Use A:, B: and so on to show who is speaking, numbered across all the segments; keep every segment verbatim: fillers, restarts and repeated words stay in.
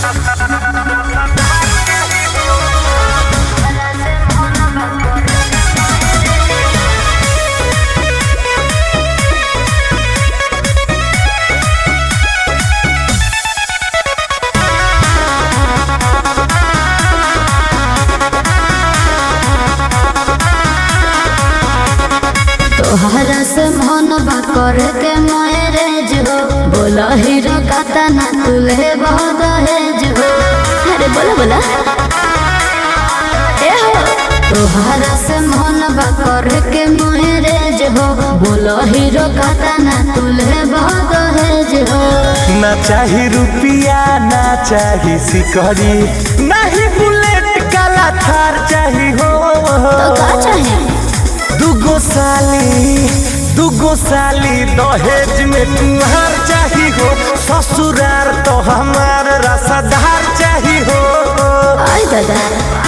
A: तोहरा से मन बा करे के मैरेज हो, बोला हीरो काता ना तुले बहुत दहेज हो। अरे बोला बोला ए हो, तोहरा से मन बा करे के मैरेज हो, बोला हीरो काता ना तुले बहुत दहेज हो।
B: ना चाही रुपिया ना चाही सिकड़ी, नहीं बुलेट काला थार चाही हो।
A: तो का चाही?
B: दुगो साली दुगो साली दहेज में तुम्हार चाही हो, ससुरार तो हमार रसादार चाही हो।
A: आई दादा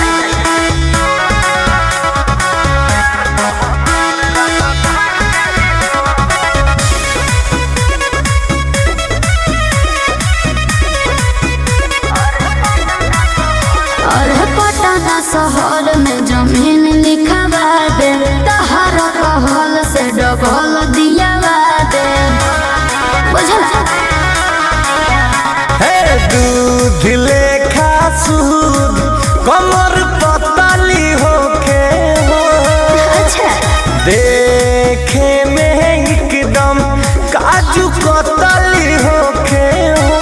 A: और पटना शहर में जमीन लिखवा दे, तहरा कहल से डबल दियावा दे। बुझला?
B: हे दूध लेखा सूद कमर पतली होके हो,
A: अच्छा
B: देखे में एकदम काजू कतली होके हो।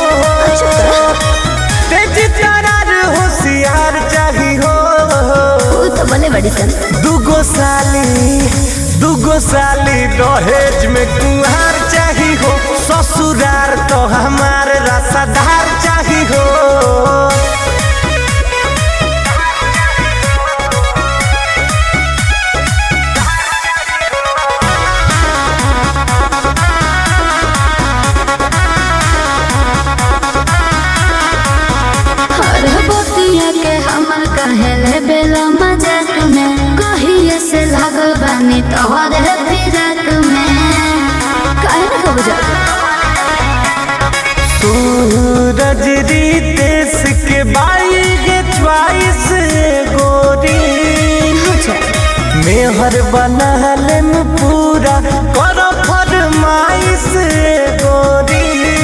B: तेज तरार होशियार चाही हो।
A: तू तो बने बड़ी सन।
B: दुगो साली दुगो साली दहेज में कुहार चाही हो, ससुरार तो हमार रसादार चाही हो।
A: अरे बोतिया के हमर कहेले बेला मजाक में, कहिए से लागल बानी तोहरे फिराक में। काहे ना कब जा
B: सूरज रितेश के बाई गे च्वाइस गोरी, मेहर बनहले में पूरा कर फरमाइश गोरी।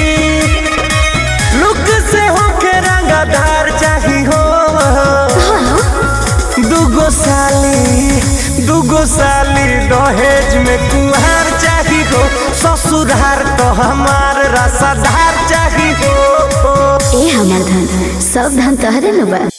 B: लुक से होके रंगदार चाही हो। दुगो साली दुगो साली दहेज में कुहार चाही हो, ससुरार तो हमार रसादार चाही हो।
A: ए हमर धन सब धन तहरे न बा।